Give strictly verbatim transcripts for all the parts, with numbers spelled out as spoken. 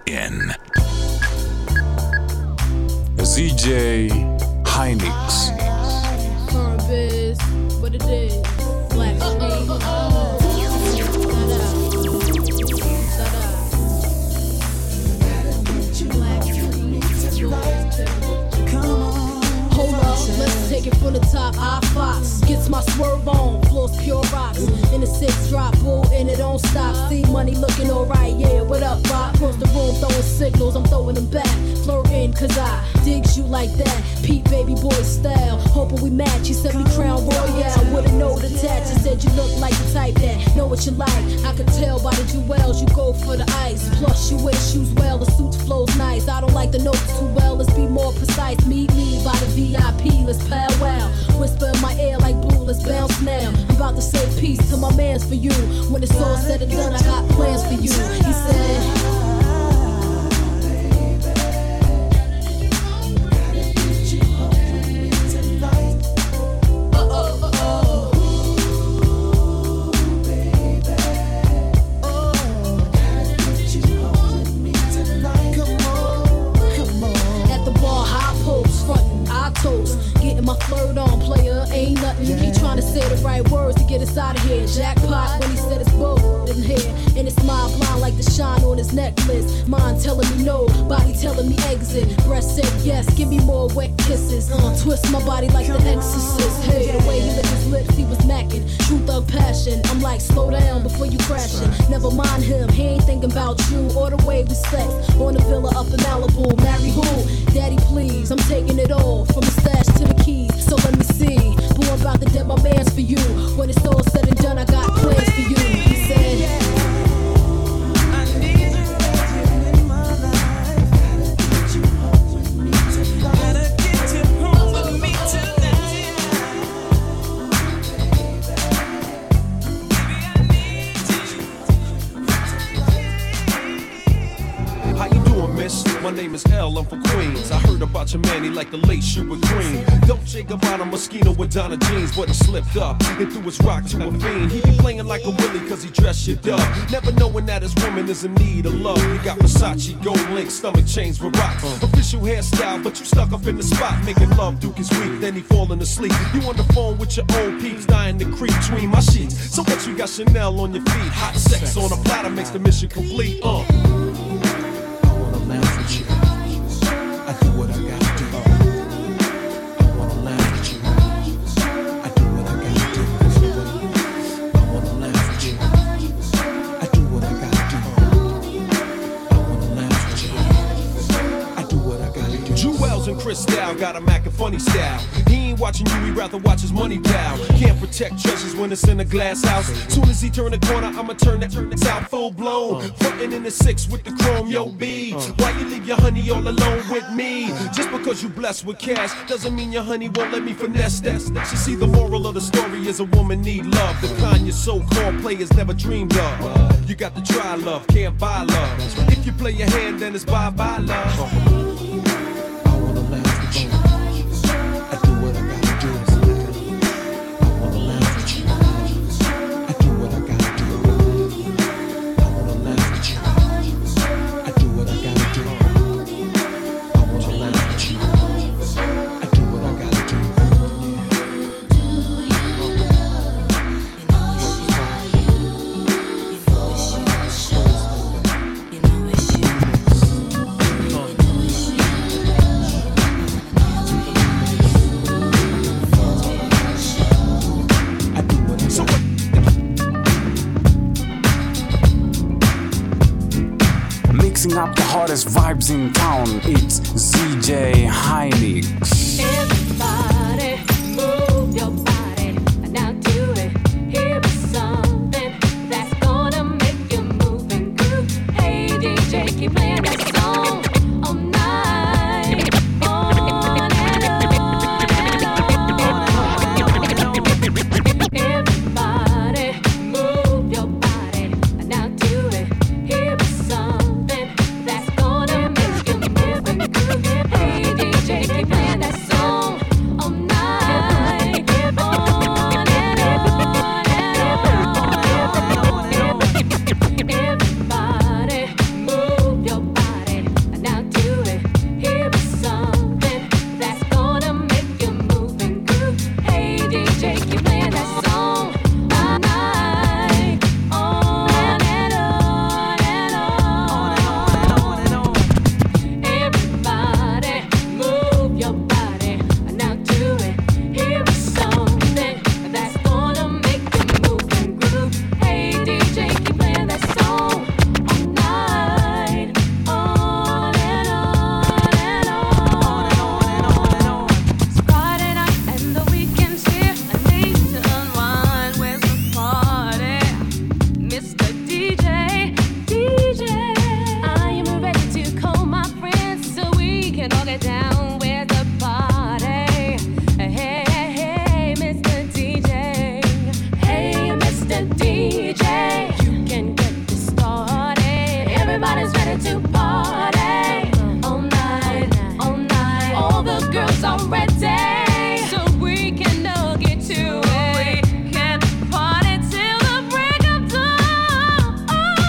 in. Z J Hynix. Current biz, what it is. Black Street. Hold up, let's take it from the top. I Fox gets my swerve on, floors pure rocks. In the six drop, bull, and it don't stop. See money looking alright, yeah. What up, Bob? Across the room throwing signals, I'm throwing them back. Flirting, cause I digs you like that. Pete baby boy style, hoping we match. You said me crown royale with a note attached. You said you look like the type that know what you like. I could tell by the jewels, you go for the ice. Plus you wear shoes well, the suit flows nice. I don't like the notes too well, let's be more precise. Meet me by the V I P, let's powwow. Whisper in my ear like boo, let's bounce now. I'm about to say peace to my mans for you. When it's all said and done, I got plans for you. He said my flirt on, player, ain't nothing. He tryna say the right words to get us out of here. Jackpot when he said it's both in here. And it's my blind like the shine on his necklace. Mind telling me no, body telling me exit. Breast said yes, give me more wet kisses. Uh, twist my body like the exorcist. Hey, the way he licked his lips, he was macking. True thug passion, I'm like, slow down before you crashing. Never mind him, he ain't thinking about you or the way we sex. On the villa up in Malibu, marry who? Daddy please, I'm taking it all, from the stash to the keys. So let me see, boo, I'm about to dead my mans for you. When it's all said and done, I got plans for you. He said my name is L, I'm from Queens. I heard about your man, he like the late Sugar Green. Dolce Gabbana Moschino with Donna jeans, but he slipped up and threw his rock to a fiend. He be playing like a Willie cause he dressed shit up, never knowing that his woman is in need of love. He got Versace, gold link, stomach chains with rocks. Official hairstyle, but you stuck up in the spot. Making love, Duke is weak, then he falling asleep. You on the phone with your old peeps, dying to creep between my sheets. So what you got Chanel on your feet? Hot sex on a platter makes the mission complete. Uh. I do what I gotta do. I wanna laugh with you. I do what I gotta do. I wanna laugh with you. I do what I gotta do. I wanna laugh with you. I do what I gotta do. Jewels and Cristal got a Mac and funny style. He ain't watching you, he'd rather watch his money pal. Can't protect treasures when it's in a glass house. Soon as he turn the corner, I'ma turn that turn out full blown. Frontin' in the six with the chrome, yo B. Why you leave your honey all alone with me? Just because you blessed with cash doesn't mean your honey won't let me finesse that. You see, the moral of the story is a woman need love, the kind your so-called players never dreamed of. You got to try love, can't buy love. If you play your hand, then it's bye-bye love. Up the hottest vibes in town, it's Z J Hynix. Everybody move your body, now do it. Here is something that's gonna make you move and groove. Hey D J, keep playing that song all night, on and on and on. Everybody move your body, now do it. Here is something that's gonna make you move and groove. Hey D J, keep playing that song all Everybody's ready to party all night, all night. All the girls are ready, so we can all get to it. We can party till the break of dawn.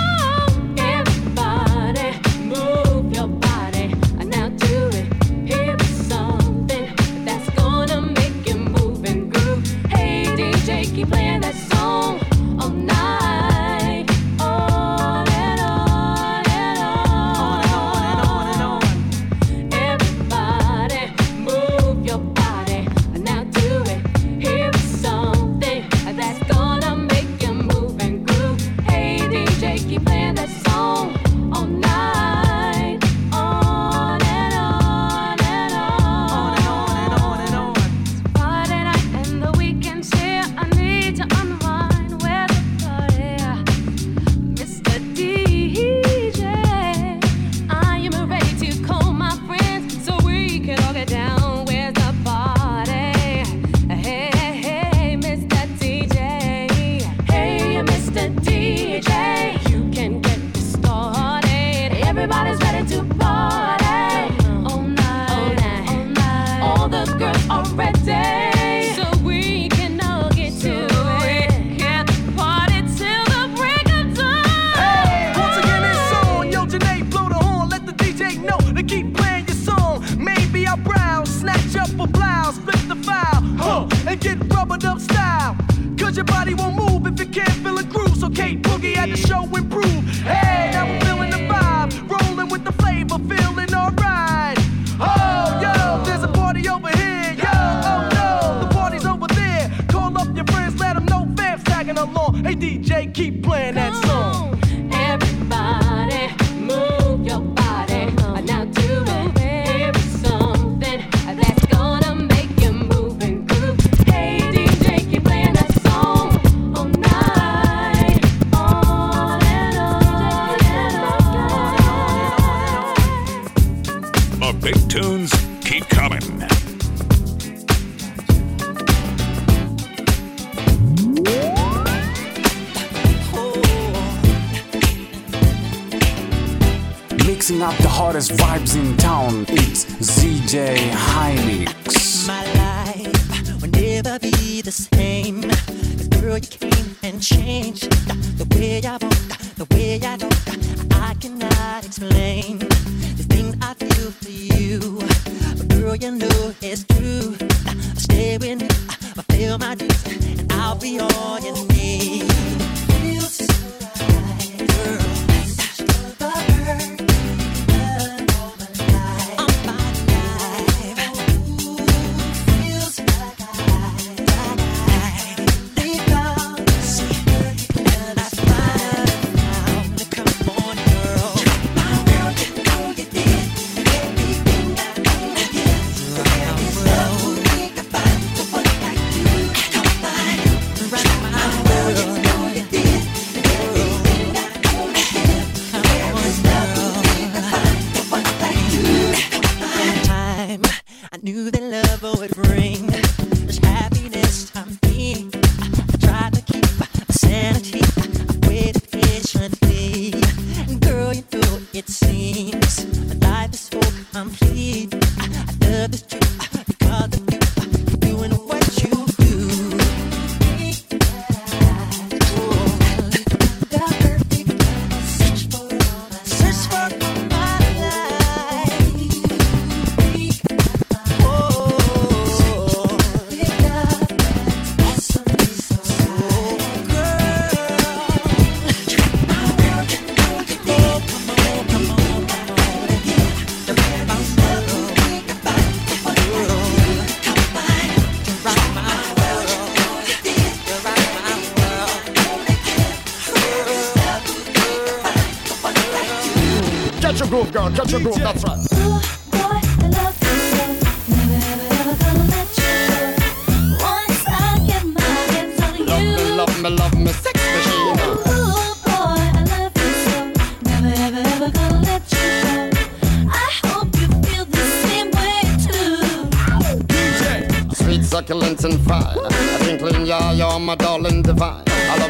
Everybody, move your body now to it. Here is something that's gonna make you move and groove. Hey D J, keep playing that song all night, on and on and on, on and on and on. Everybody, move your body now to it. Here is something that's gonna make you move and groove. Hey D J, keep playing that song all night, on and on and on, on and on. It's Friday night and the weekend's here. I need to unwind. Where's the party, Mister D J? I am ready to call my friends so we can all get down. Where's the party? Hey, hey, hey, Mister D J. Hey, Mister D J, you can get this started. Everybody's ready to party all night, all night. All the girls are ready, so we can all get to it. Can party till the break of dawn. Hey, once again it's on. Yo, Janae, blow the horn. Let the D J know to keep playing your song. Maybe I'll browse, snatch up a blouse, flip the file, huh, and get rubbered up style. Cause your body won't move if it can't feel a groove. So Kate Boogie had the show improve. Hey, now we're feeling the vibe, rolling with the flavor, feeling alright. Oh, yo, there's a party over here. Yo, oh no, the party's over there. Call up your friends, let them know fam's tagging along. Hey D J, keep playing that song. Everybody, move your body now to it. Here is something that's gonna make you move and groove. Hey D J, keep playing that song all night, on and on and on. The big tunes keep coming. Mixing up the hottest vibes in town, it's Z J Hynix. My life will never be the same. 'Cause girl, you came and changed the way I walk, the way I talk. I cannot explain the things I feel for you. But girl, you know it's true. I stay with you, I feel my dues, and I'll be all you need. Feels so right, girl. The hurt. Catch your groove, girl. Catch your groove. That's right. Ooh, boy, I love you so. Never, ever, ever gonna let you go. Once I get my hands on you. Love me, love me, love me, sex machine. Ooh, boy, I love you so. Never, ever, ever gonna let you go. I hope you feel the same way too. D J. Sweet, succulent, and fine. A twinkling, yeah, you're my darling divine. I love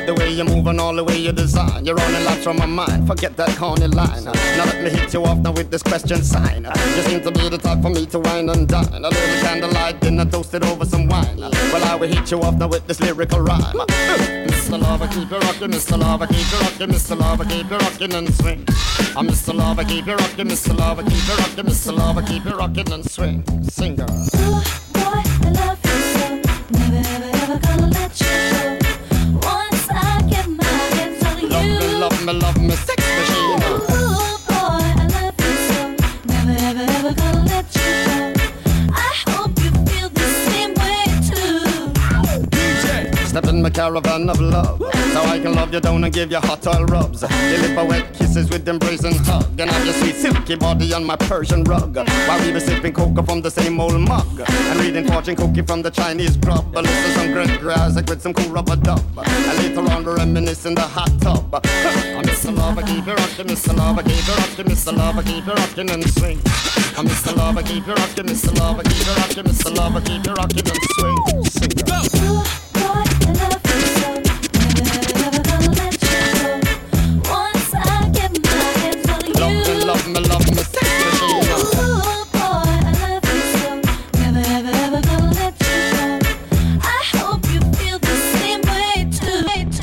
the way you move and all the way you design. You're running laps from my mind, forget that corny line. Now let me hit you off now with this question sign. You seem to be the type for me to wine and dine. A little candlelight dinner toasted over some wine. Well, I will hit you off now with this lyrical rhyme. Mister Lover, keep you rockin', Mister Lover, keep you rockin', Mister Lover, keep you rockin' and swing. I'm Mister Lover, keep you rockin', Mister Lover, keep you rockin', Mister Lover, keep you rockin' and swing. Sing, girl. Ooh, boy, I love you so. Never, ever, ever gonna let you go. Once I get my hands on you. Love me, love me, love me, sex machine. Ooh, boy, I love you so. Never, ever, ever gonna let you go. I hope you feel the same way too. D J, Step in my caravan of love, so I can love you down and give you hot oil rubs. Deliver wet kisses with embracing hug, and have your sweet silky body on my Persian rug. While we were sipping cocoa from the same old mug, and reading fortune cookie from the Chinese grub. Listen some great Isaac with some cool rubber dub, and later on we reminisce in the hot tub. I'm Mister Lover, keep you rockin', Mister Lover, keep you rockin', Mister Lover, keep you rockin' and swing. I'm Mister Lover, keep you rockin', Mister Lover, keep you rockin', Mister Lover, keep you rockin' and swing. Sing, girl. Ooh, boy, I love you so. Never, ever, ever gonna let you go. Once I get my hands on you. Love me, love me, love me, sex machine. Ooh, boy, I love you so. Never, ever, ever gonna let you go. I hope you feel the same way too.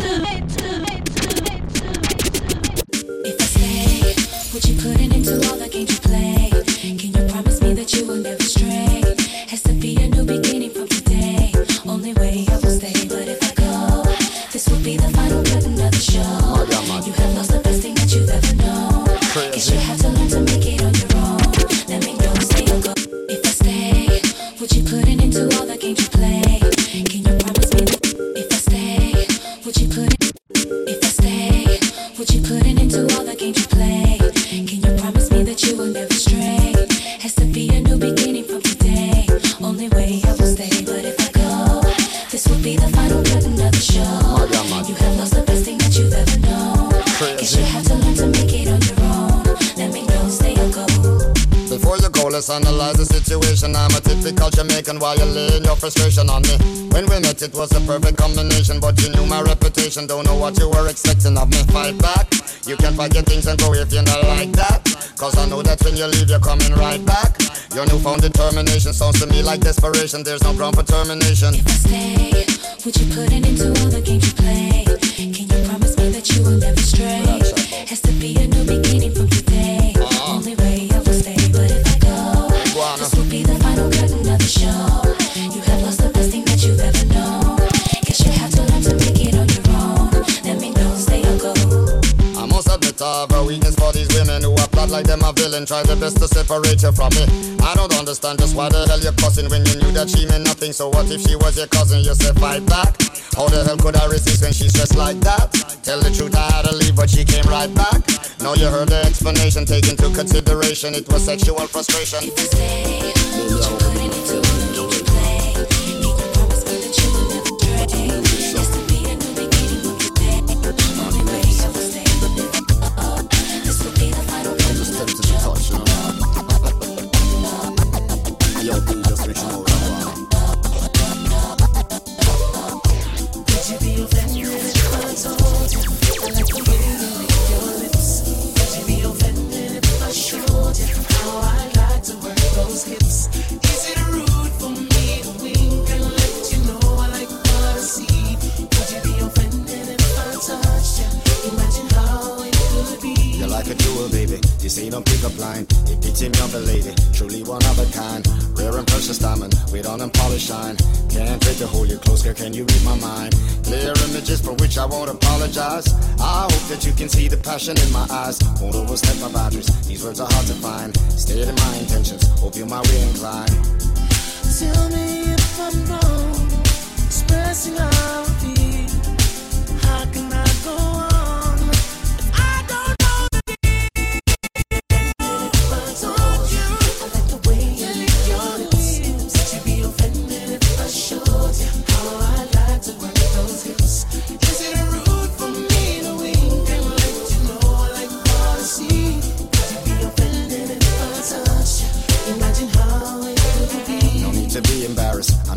If I stay, would you put it into all the games you play? Can you promise me that you will never stray? Has to be a new beginning from today. Only way I will stay, but if I go, this will be the final curtain of the show. You have lost the best thing that you've ever known. Guess you have to learn to make it on your own. Let me know, stay or go. If I stay, would you put it into all the games you play? Can you promise me that if I stay, would you put it? If I stay, would you put it into all the games you play? Can you promise me that you will never stray? Has to be a new beginning from today. Only way I will stay, but if I go, this will be the final curtain of the show. You have lost the best thing that you've ever known. Guess you have to learn to make it on your own. Let me know, stay or go. Before you go, let's analyze the situation. I'm a typical Jamaican while you're laying your frustration on me. When we met, it was a perfect combination, but you knew my reputation. Don't know what you were expecting of me. Fight back. You can pack your things and go if you're not like that. Cause I know that when you leave, you're coming right back. Your newfound determination sounds to me like desperation. There's no ground for termination. If I stay, would you put it into all the games you play? Can you promise me that you will never stray? Has to be a new beginning from today. Uh-huh. Only way I will stay, but if I go, Iguana. This will be the final curtain of the show. You have lost the best thing that you've ever known. Guess you have to learn to make it on your own. Let me know, stay or go. I must admit I have a weakness for these women who are plot like them a villain. Try their best to separate you from me. I don't understand just why the hell you're cussing when you knew that she meant nothing. So what if she was your cousin? You said fight back. How the hell could I resist when she's dressed like that? Tell the truth, I had to leave, but she came right back. Now you heard the explanation, take into consideration it was sexual frustration. If I stay, would you put it into all the games you play? Can you promise me that you will never stray? Has to be a new beginning from today. Only way I will stay, but if I go, this will be the final curtain of the show. Yo, please just make sure. Would you be offended if I told you I like the way you lick your lips? Would you be offended if I showed you how I like to work those hips? Is it rude for me to wink and let you know I like what I see? Would you be offended if I touched you? Imagine how it could be. You're like a jewel, baby. You say don't pick up line. It beats me up a lady. Truly one of a kind. Rare and precious diamond. With on and polish shine. Can't wait to hold you close, girl. Can you read my mind? Clear images for which I won't apologize. I hope that you can see the passion in my eyes. Won't overstep my boundaries. These words are hard to find. Stated my intentions. Hope you're my way inclined. Tell me if I'm wrong, expressing how I feel. How can I go on if I don't know the deal? If I told you I like the way you lick your lips, would you be offended if I showed you how I like to work those hips? Is it rude for me to wink and let you know I like what I see? Would you be offended if I touched you? Imagine how it could be. No need to be embarrassed. I know you feel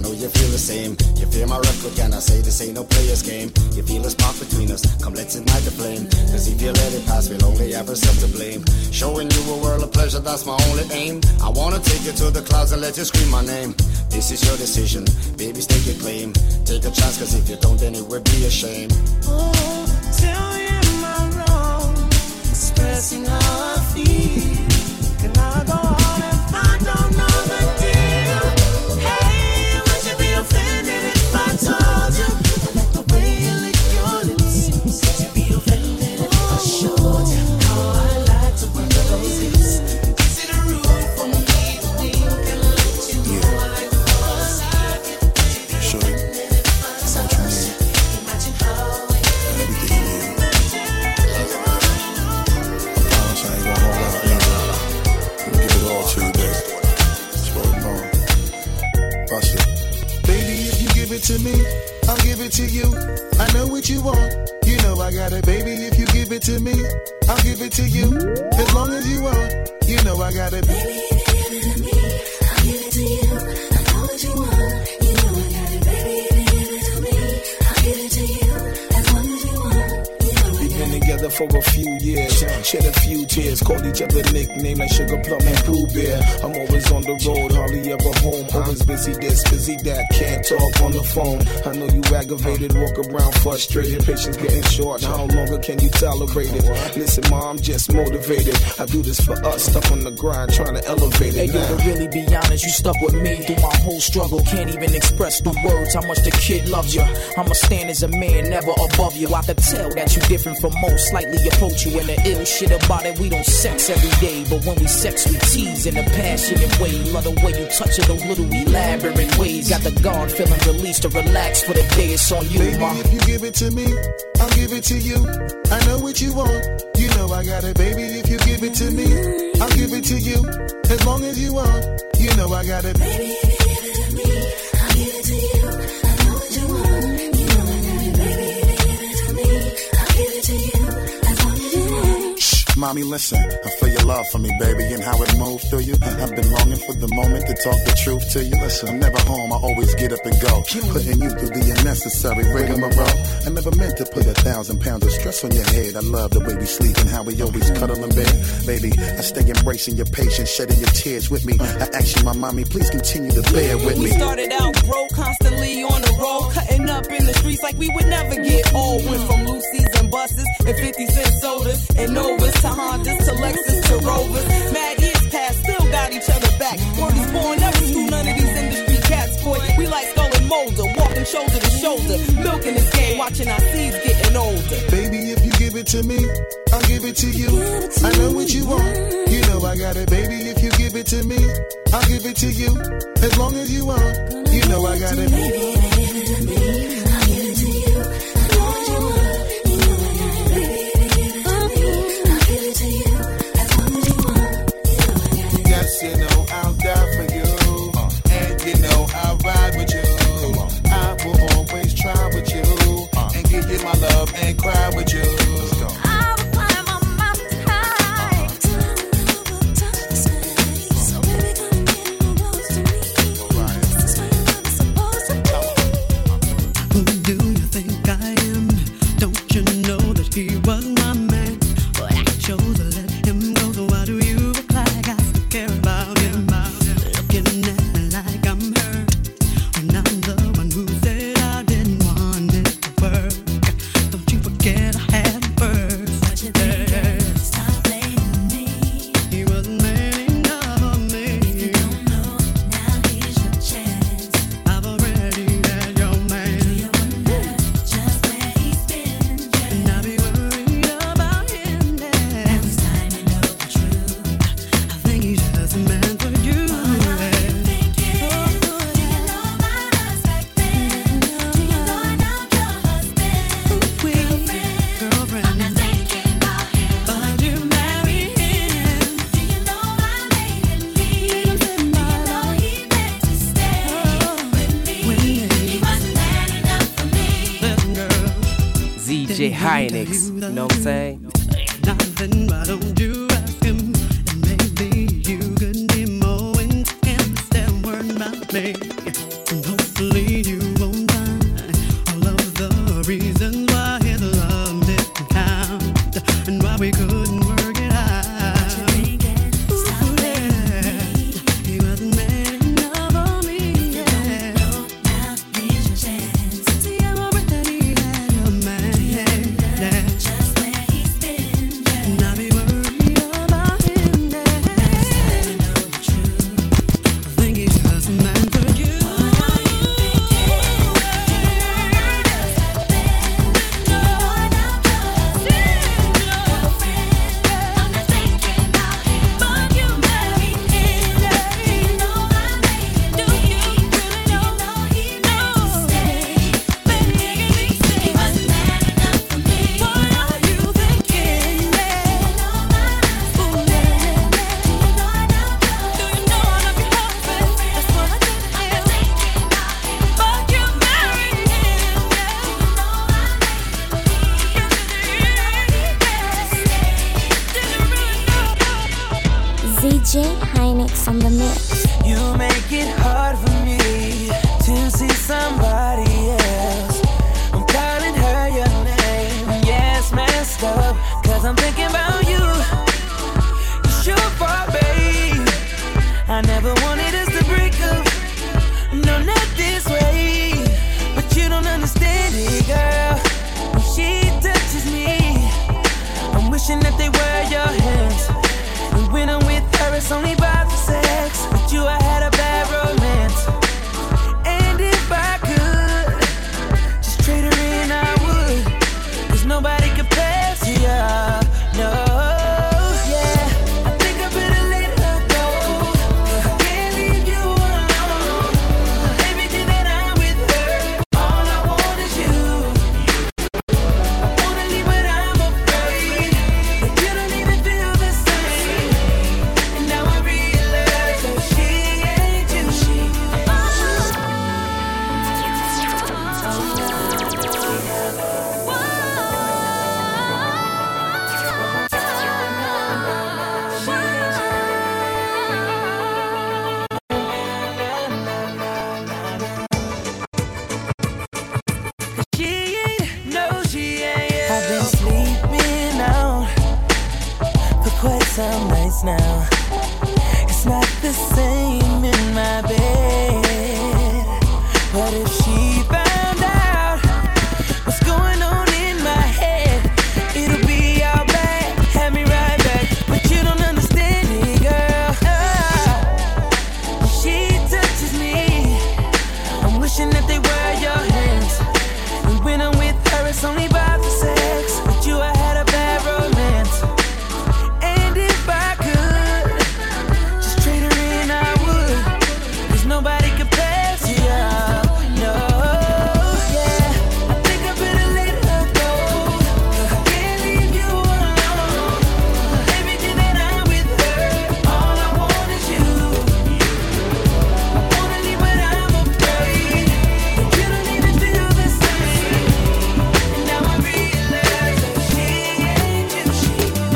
feel the same. You feel my record, can I say this ain't no player's game? You feel a spark between us, come let's ignite the flame. Cause if you let it pass, we'll only have ourselves to blame. Showing you a world of pleasure, that's my only aim. I wanna take you to the clouds and let you scream my name. This is your decision, baby, stake your claim. Take a chance, cause if you don't, then it would be a shame. Oh, tell me am I wrong, expressing how I feel. Can I go on if I don't know the deal? Hey, would you be offended if I told you? I like the way you lick your lips. Would you be offended if I showed you how I like to work those hips? Is it a rule for me to think and let you know I like the cause I get paid? Sure. That's what you need. Imagine how we everything you need. I promise I ain't gonna hold out anymore. Give it all to you, baby. Swear on. Bust it. Baby, if you give it to me, I'll give it to you. I know what you want. You know I got it, baby. If you give it to me, I'll give it to you. As long as you want, you know I got it. Baby, if you give it to me, I'll give it to you. I know what you want. You know I got it, baby. If you give it to me, I'll give it to you. As long as you want, you know I got it. We've been together for a few years, shed a few tears, called each other nicknames like Sugar Plum and Pooh Bear. I'm always on the road, hardly ever home. Always busy this, busy that, can't talk on the phone. I know you aggravated, walk around frustrated. Patience getting short, how longer can you tolerate it? Listen, ma, I'm just motivated. I do this for us, stuck on the grind, trying to elevate it. Hey, yo, to really be honest, you stuck with me through my whole struggle. Can't even express through words how much the kid loves you. I'ma stand as a man, never above you. I could tell that you different from most, slightly approach you in the ill shit about it. We don't sex every day, but when we sex, we tease in a passionate way. Love the way you touch it, those little elaborate ways. Got the guard feeling released to relax for the day. It's on you, baby, ma. If you give it to me, I'll give it to you. I know what you want. You know I got it, baby. If you give it to me, I'll give it to you. As long as you want, you know I got it. Baby, if you give it to me, I'll give it to you. I know what you want. You know I got it, baby. If you give it to me, I'll give it to you. As long as you want. Shh, mommy, listen. I feel your love for me, baby, and how it moved through you. I've been longing for the moment to talk the truth to you. Listen, I'm never home, I always get up and go. Putting you through the unnecessary rigmarole. I never meant to put a thousand pounds of stress on your head. I love the way we sleep and how we always cuddle in bed. Baby, I stay embracing your patience, shedding your tears with me. I ask you, my mommy, please continue to bear with me. We started out broke, constantly on the road, cutting up in the streets like we would never get old. Went from Lucy's and buses and fifty cent sodas and Novas to Hondas to Lexus to Rovers. Mad years past, still got each other back. Word is born, never screw none of these industry cats, boy. We like Skull and Molder, walking shoulder to shoulder, milking this game, watching our seeds getting older. Baby, if you give it to me, I'll give it to you. I know what you want. You know I got it, baby. If you give it to me, I'll give it to you. As long as you want, you know I got it. Baby, if you give it to me, I'll give it to you. I know what you want. You know I got it, baby. If you give it to me, I'll give it to you. As long as you want, you know I got it. Yes, you know I'll die for you, uh, and you know I'll ride with you. I will always try with you, uh, and give you my love and cry with you. Let's go. D J Hynix, you know what I'm saying? Nothing, why don't you ask him? And maybe you could be more intense than word about me. And hopefully D J Hynix on the mix. You make it hard for me to see somebody else. I'm calling her your name. Yeah, it's messed up, cause I'm thinking about you. It's your fault, babe. I never wanted us to break up. No, not this way. But you don't understand it, girl. When she touches me, I'm wishing that they were your hands. And when I'm with her, it's only by the sex. With you, I had a bad romance. And if I could just trade her in, I would. Cause nobody compares to you. No. Some nights now, it's not the same in my bed. But if she found out what's going on in my head, it'll be all bad, have me right back. But you don't understand it, girl. Oh, when she touches me, I'm wishing that they were your hands. And when I'm with her, it's only by the sex. With you, I had a bad romance. Nobody compares to you, no, yeah. I think I better let her go. I can't leave you alone. Everything that I'm with her, all I want is you. I wanna leave but I'm afraid that you don't even feel the same. And now I realize that she ain't you, she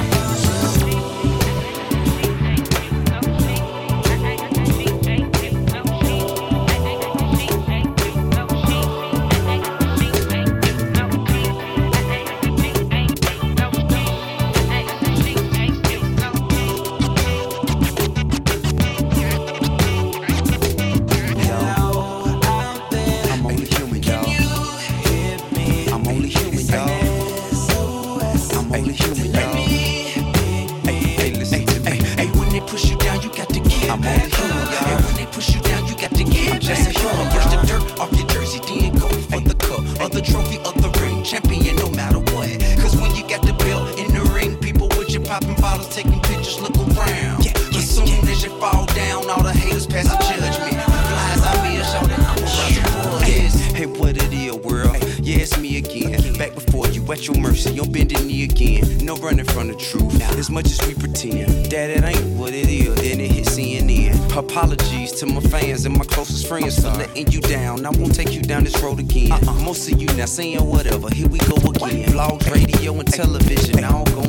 at your mercy, on bended knee again. No running from the truth, as much as we pretend that it ain't what it is, then it hit C N N. Apologies to my fans and my closest friends for letting you down. I won't take you down this road again. Uh-uh. Most of you now saying whatever, here we go again. Blogs, radio, and television, all gon'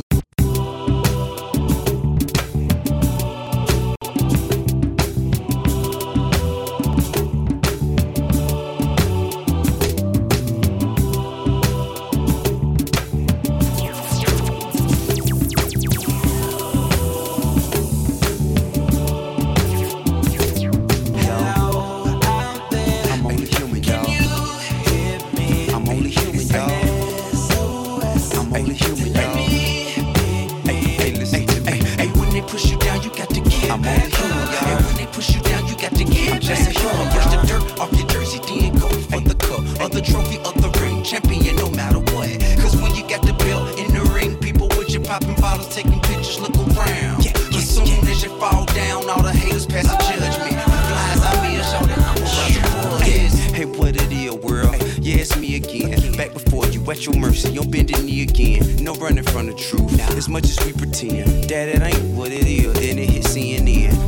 at your mercy, on bended knee again. No running from the truth, as much as we pretend that it ain't what it is, then it hit C N N.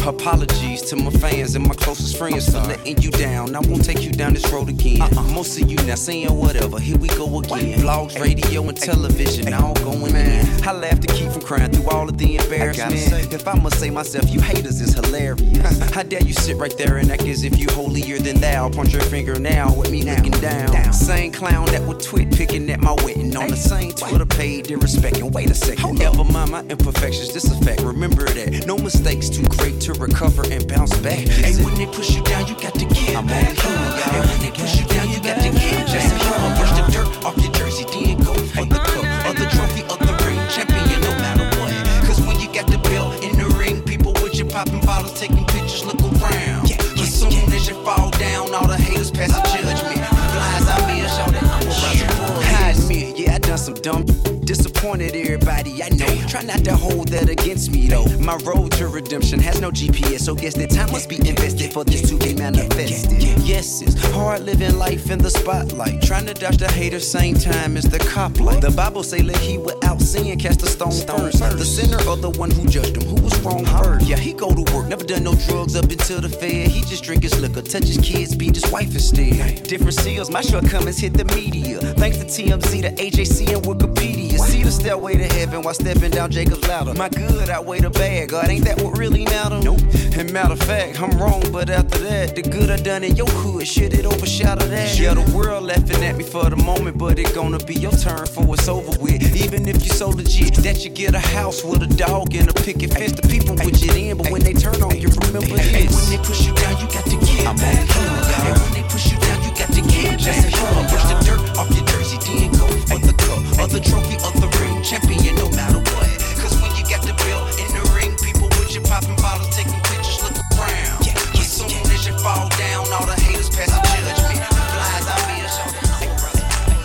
Apologies to my fans and my closest friends for letting you down. I won't take you down this road again. Uh-uh. Most of you now saying whatever, here we go again. Vlogs, radio, and television, all going in. I laugh to keep from crying through all of the embarrassment. If I must say myself, you haters is hilarious. How dare you sit right there and act as if you holier than thou. Point your finger now with me looking down. down. Same clown that would twit picking at my wedding. On the same Twitter page, disrespecting. Wait a second, never mind my imperfections, this a fact. Remember that, no mistakes too great to recover and bounce back. Hey, when they push you down, you got to get I'm back. Hey, when they push you down, you got to get just brush the dirt off your jersey, then go for the cup, or the trophy, or the ring, champion, no matter what. Cause when you got the belt in the ring, people with you popping bottles, taking pictures, look around. Yeah, as soon as you fall down, all the haters pass the judgment. Flies out me, shout that I'm about to I admit, yeah, I done some dumb. Disappointed everybody I know. Try not to hold that against me though. My road to redemption has no G P S, so guess that time must be invested for this to be manifested. Yes, it's hard living life in the spotlight, trying to dodge the haters same time as the cop light. The Bible say let he without sin cast a stone first. The sinner or the one who judged him, who was wrong first. Yeah, he go to work, never done no drugs up until the fed. He just drink his liquor, touch his kids, beat his wife instead. Different seals, my shortcomings hit the media. Thanks to T M Z, the A J C, and Wikipedia. See the stairway to heaven while stepping down Jacob's ladder. My good outweigh the bad, God, ain't that what really matter? Nope. And matter of fact, I'm wrong, but after that, the good I done in your hood, shit, it overshadowed that. Yeah, the world laughing at me for the moment, but it gonna be your turn for it's over with. Even if you so legit that you get a house with a dog and a picket fence, the people with you in, but when they turn on you, remember this. Hey, when they push you down, you got to get I'm back. Hey, when they push you down, you got to get just brush the dirt off your jersey, then go for the cup, or the trophy, or the ring, champion, no matter what. Cause when you got the belt in the ring, people with you popping bottles, taking pictures, look around. Yeah, as soon as you fall down, all the haters pass the judgment. Flies out me, show that I'm brother.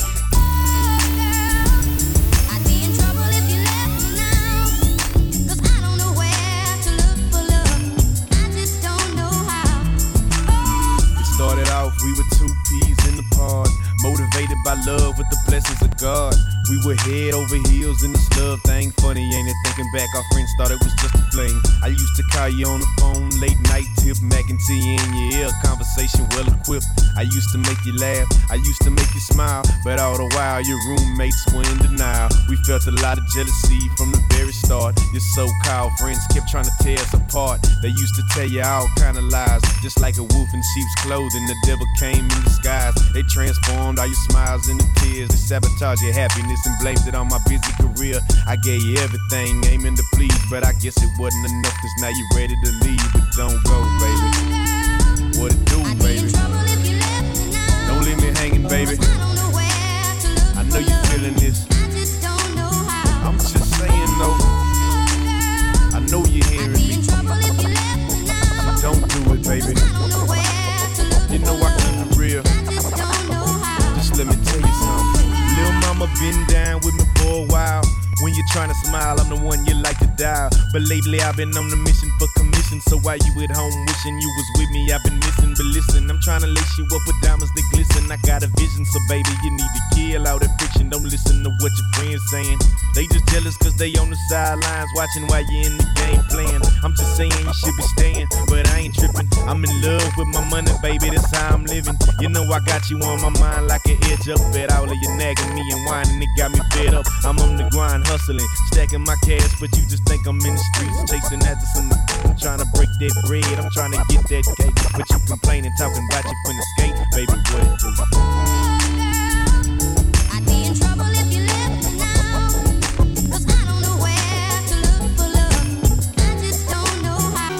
I'd be in trouble if you left me now. Cause I don't know where to look for love. I just don't know how. It started off, we were two peas in the pod, motivated by love with the blessings of God. We were head over heels in this love thing. Funny, ain't it? Thinking back, our friends thought it was just a fling. I used to call you on the phone, late night tip, mac and tea in your ear, conversation well equipped. I used to make you laugh, I used to make you smile, but all the while your roommates were in denial. We felt a lot of jealousy from the very start. Your so-called friends kept trying to tear us apart. They used to tell you all kind of lies, just like a wolf in sheep's clothing. The devil came in disguise. They transformed all your smiles into tears. They sabotaged your happiness and blamed it on my busy career. I gave you everything, aiming to please, but I guess it wasn't enough, cause now you ready to leave, but don't go, baby. What it do, baby? Don't leave me hanging, baby. I know you feeling this. I'm just saying, though. I know you're hearing me. Don't do it, baby. You know I keep it real. Just let me tell you something. Lil' mama been down with me for a while. When you're trying to smile, I'm the one you like to dial. But lately I've been on the mission for commission. So while you at home wishing you was with me, I've been missing. But listen, I'm trying to lace you up with diamonds that glisten. I got a vision, so baby, you need to kill all that friction. Don't listen to what your friends saying. They just jealous cause they on the sidelines watching while you in the game playing. I'm just saying you should be staying, but I ain't tripping. I'm in love with my money, baby, that's how I'm living. You know I got you on my mind like an edge up at all of you nagging me and whining. It got me fed up. I'm on the grind, hustling, stacking my cash, but you just think I'm in the streets chasing after some. I'm trying to break that bread, I'm trying to get that cake, but you complaining, talking about you from the skate, baby, what it do? I'd be in trouble if you left me now. Cause I don't know where to look for love. I just don't know how.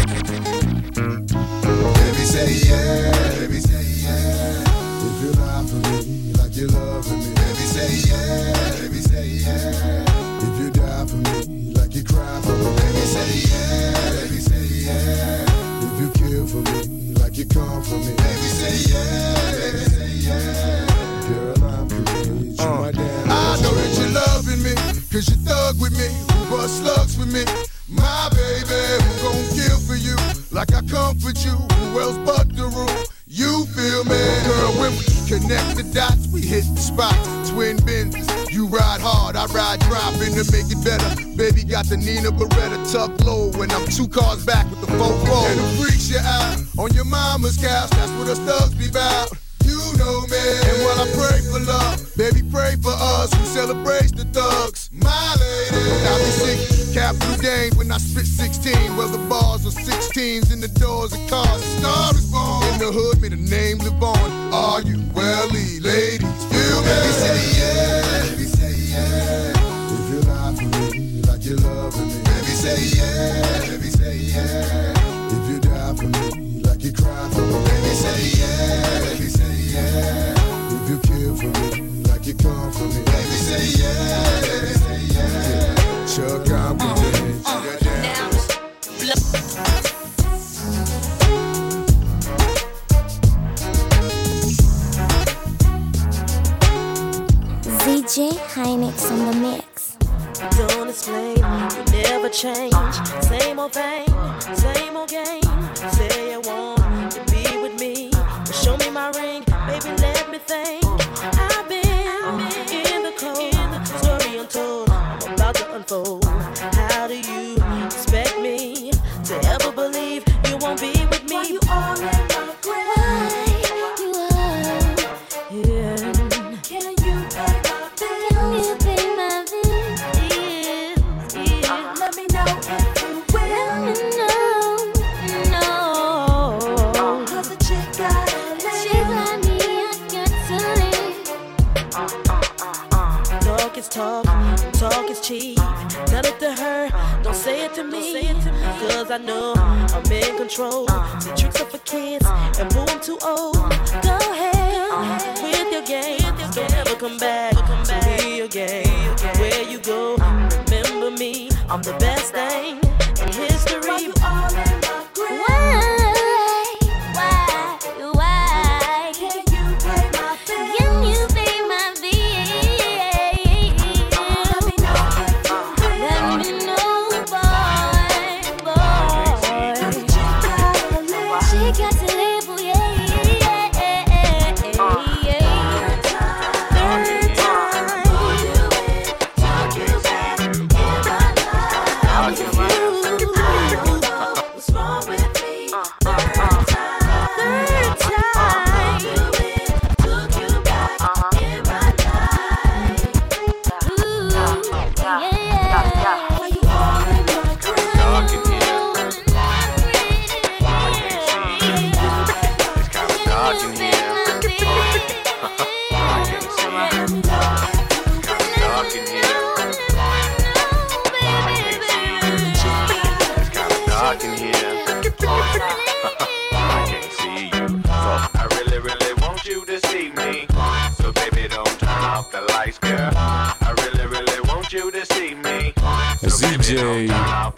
Baby, say yeah. Baby, say yeah. If you lie for me like you love me. Baby, say yeah. Baby, say yeah. If you die for me like you cry for me. Baby, say yeah. Baby, say yeah. If you kill for me like you come for me. Baby, say yeah. Baby, say yeah. Girl, I'm crazy. Uh, my damn I know that you're loving me, cause you thug with me, who bust slugs for me. My baby, who gon' kill for you, like I comfort you, who else but the rule? You feel me? Girl, when we connect the dots, we hit the spot. Twin Benzes, you ride hard, I ride dropping to make it better. Baby, got the Nina Beretta tucked low when I'm two cars back with the four roll. And the freaks you out on your mama's couch, that's what us thugs be bout. You know me. And while I pray for love, baby, pray for us who celebrates the thugs. My lady. I be singing capital gains when I spit sixteen. Well, the bars are sixteens in the doors of cars. The star is born. In the hood, may the name live on. Are you welly, ladies? Feel me? Baby, say yeah. Baby, say yeah. If you lie for me like you're loving me. Baby, say yeah. Baby, say yeah. If you die for me like you cry for me. Baby, say yeah. Baby, say yeah. If you kill for me like you come for me. Baby, say yeah. Baby, say yeah. Chuck out with me. Z J Hynix on the mix. Don't explain, you never change. Same old thing, same old game. Say you want to be with me, but show me my ring, baby, let me think. I've been in the cold, story untold, I'm about to unfold. How do you expect me to ever believe you won't be with me? Why you all in my grave? Yeah. Can you pay my bills? Can you pay my bills? Yeah. Let me know if you will. Let me know. No. Cause the chick got a leg. She got me, I got to leave. Talk is talk, talk is cheap. Tell it to her, don't say it to me. Cause I know I'm in control. The tricks are for kids, and boo, I'm too old. Go ahead with your game. Don't ever come back to me again. Where you go, remember me. I'm the best thing in history. Why you all in my grave? Why? Why? Why? Can you pay my bills? Can you pay my bills? Let me know if you will. Let me know, boy, boy. She got to live, oh yeah, yeah, yeah, yeah. Z J